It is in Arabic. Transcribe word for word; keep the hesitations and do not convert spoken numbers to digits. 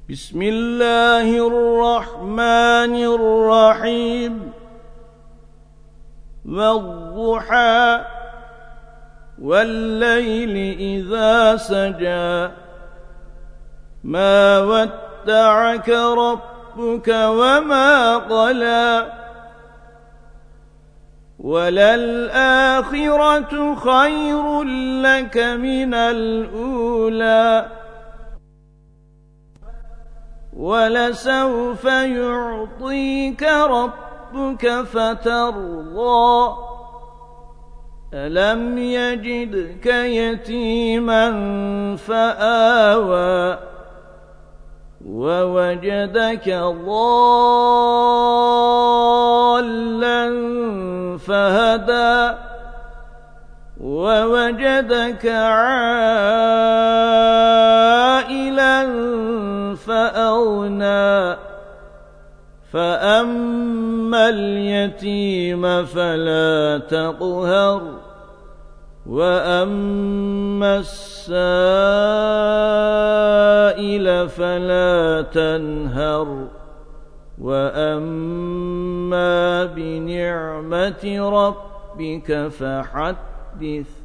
بسم الله الرحمن الرحيم والضحى والليل إذا سجى ما ودعك ربك وما قلى وللآخرة خير لك من الأولى ولسوف يعطيك ربك فترضى ألم يجدك يتيما فآوى ووجدك ضالا فهدى ووجدك عائلا فأغنى فأما اليتيم فلا تقهر وأما السائل فلا تنهر وأما بنعمة ربك فحدث